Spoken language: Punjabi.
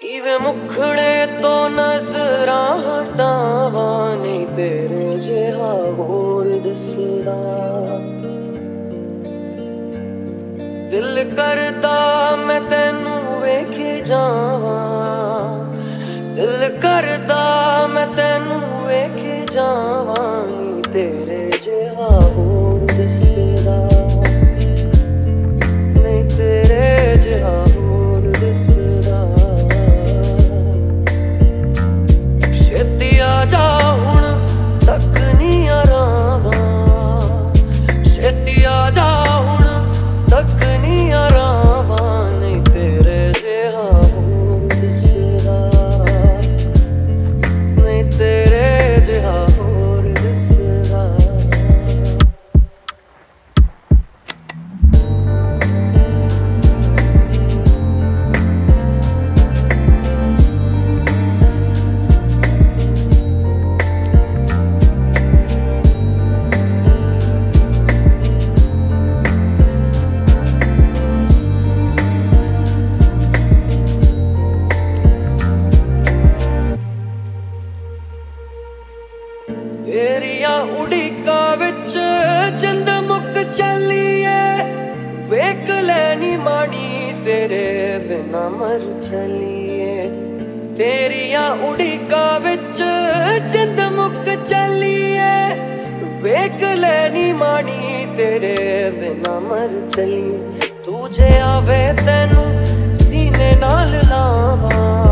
ਇਵੇਂ ਮੁਖੜੇ ਤੋਂ ਨਜ਼ਰਾਂ ਹਟਾਵਾਂ, ਨਹੀਂ ਤੇਰੇ ਜਿਹਾ ਹੋਰ ਦਿਸਦਾ। ਦਿਲ ਕਰਦਾ ਮੈਂ ਤੈਨੂੰ ਵੇਖੀ ਜਾਵਾਂ, ਦਿਲ ਕਰਦਾ ਮੈਂ ਤੈਨੂੰ ਵੇਖੀ ਜਾਵਾਂ, ਨਹੀਂ ਤੇਰੇ ਜਿਹਾ ਹੋਰ ਦਿਸਦਾ, ਨਹੀਂ ਤੇਰੇ ਜਿਹਾ ਹੋਰ ਦਿਸਦਾ। ਛੇਤੀ ਆ ਜਾ ਹੁਣ ਤੱਕ ਨੀ ਆਰਾਵਾਂ, ਛੇਤੀ ਆ ਜਾ ਹੁਣ ਤੱਕ ਨੀ ਆਰਾਵਾਂ, ਨਹੀਂ ਤੇਰੇ ਜਿਹਾ ਹੋਰ ਦਿਸਦਾ, ਨਹੀਂ ਤੇਰੇ ਜਿਹਾ ਹੋਰ ਦਿਸਦਾ। ਤੇਰੀਆਂ ਉਡੀਕਾਂ ਵਿੱਚ ਜਿੰਦ ਮੁੱਕ ਚੱਲੀਏ, ਵੇਖ ਲੈਣੀ ਮਾਣੀ ਤੇਰੇ ਬਿਨਾ ਮਰ ਚੱਲੀਏ। ਤੇਰੀਆਂ ਉਡੀਕਾਂ ਵਿੱਚ ਜਿੰਦ ਮੁੱਕ ਚੱਲੀਏ, ਵੇਖ ਲੈਣੀ ਮਾਣੀ ਤੇਰੇ ਬਿਨਾ ਮਰ ਚੱਲੀਏ। ਤੂੰ ਜੇ ਆਵੇ ਤੈਨੂੰ ਸੀਨੇ ਨਾਲ ਲਾਵਾਂ,